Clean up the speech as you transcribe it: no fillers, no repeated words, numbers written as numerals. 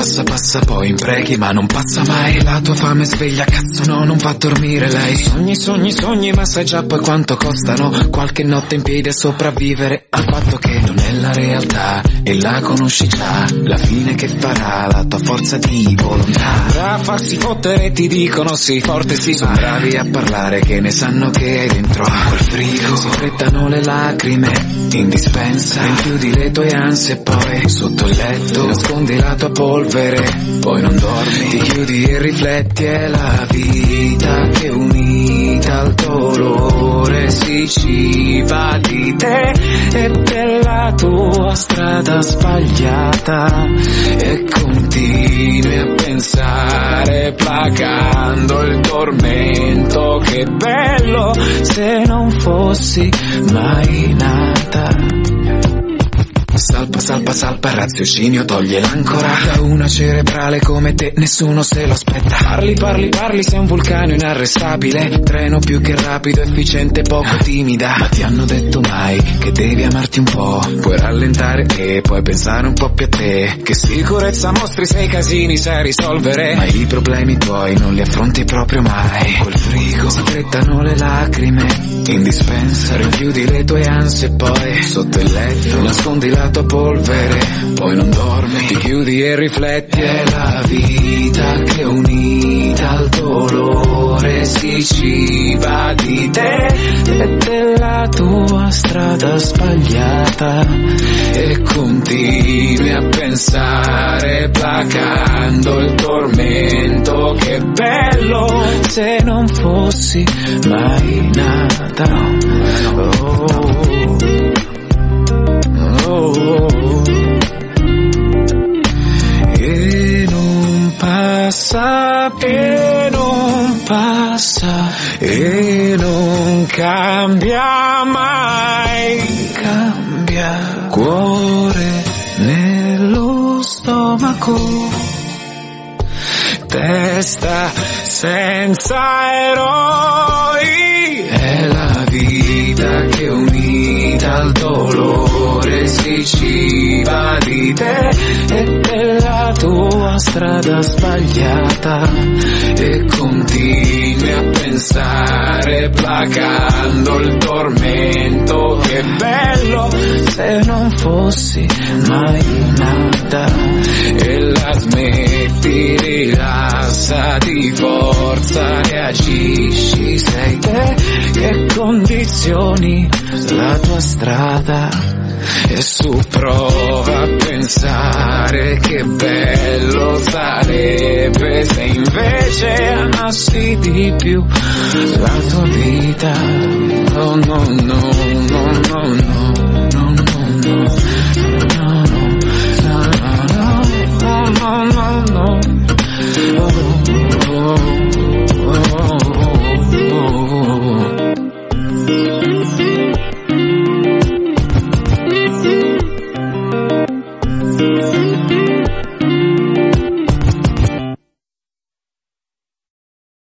passa, passa, poi imprechi ma non passa mai. La tua fame sveglia, cazzo no, non va a dormire lei. Sogni, sogni, sogni, ma sai già poi quanto costano. Qualche notte in piedi a sopravvivere al fatto che non è la realtà e la conosci già. La fine che farà la tua forza di volontà. A farsi fottere ti dicono sì, forte sì, sono bravi a parlare che ne sanno che hai dentro quel frigo. Si frettano le lacrime in dispensa, rinchiudi le tue ansie e poi sotto il letto nascondi la tua polvere, poi non dormi, ti chiudi e rifletti. È la vita che unita al dolore si ciba di te e della tua strada sbagliata e continui a pensare placando il tormento. Che bello se non fossi mai nata. Salpa, salpa, salpa, il raziocinio toglie l'ancora. Da una cerebrale come te nessuno se lo aspetta. Parli, parli, parli, sei un vulcano inarrestabile. Treno più che rapido, efficiente, poco timida. Ma ti hanno detto mai che devi amarti un po'. Puoi rallentare e puoi pensare un po' più a te. Che sicurezza mostri se i casini sai risolvere, ma i problemi tuoi non li affronti proprio mai. Quel frigo, sfrettano le lacrime in dispensa, rinchiudi le tue ansie e poi sotto il letto nascondi la tua polvere, poi non dormi, ti chiudi e rifletti. È la vita che unita al dolore si ciba di te e della tua strada sbagliata e continui a pensare placando il tormento. Che bello se non fossi mai nata. E non passa, e non passa, e non cambia mai. Cambia cuore nello stomaco, testa senza eroi. È la vita che unita al dolore si ciba di te e della tua strada sbagliata e continui a pensare placando il tormento. Che bello se non fossi mai nata. E la smetti, rilassati, forza e agisci. Sei te che condizioni la tua strada e su prova a pensare che bello sarebbe se invece amassi di più la tua vita. No, no, no, no, no, no.